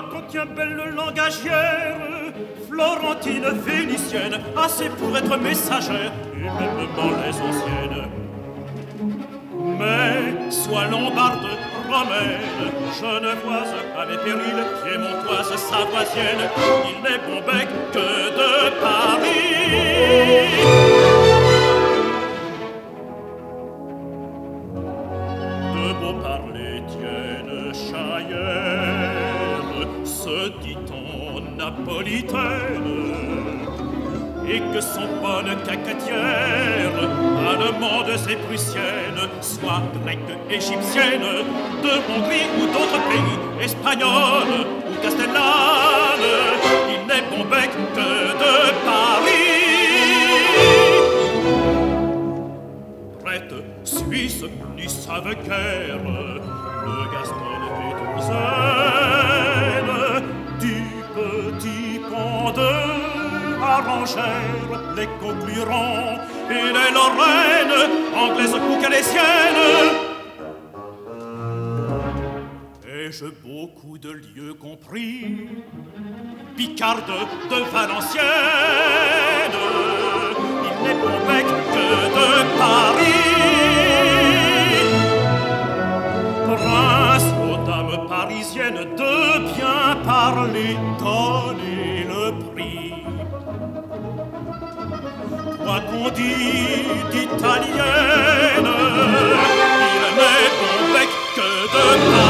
contient belle langagière, florentine, vénitienne, assez pour être messagère, et mêmement les anciennes. Mais, soit lombarde, romaine, je ne vois pas mes périls, piémontoise, savoisienne, il n'est bon bec que de Paris. De beaux parler tiennent Chaillère, se dit-on napolitaine, et que sont bonnes cacatières, allemandes et prussiennes, soit grecques, égyptiennes, de Hongrie ou d'autres pays, espagnoles ou castellanes, il n'est bon bec que de Paris. Brette, Suisse, n'y savent guère, de Gaston et Toulousaine, du petit pont de Arrangère, les conclurants et les Lorraines, anglaises ou calésiennes. Ai-je beaucoup de lieux compris, Picarde de Valenciennes, il n'est bon bec que de Paris. Prince aux dames parisiennes, de bien parler, donnez le prix. Quoi qu'on dit d'italienne, il n'est bon bec que de Paris.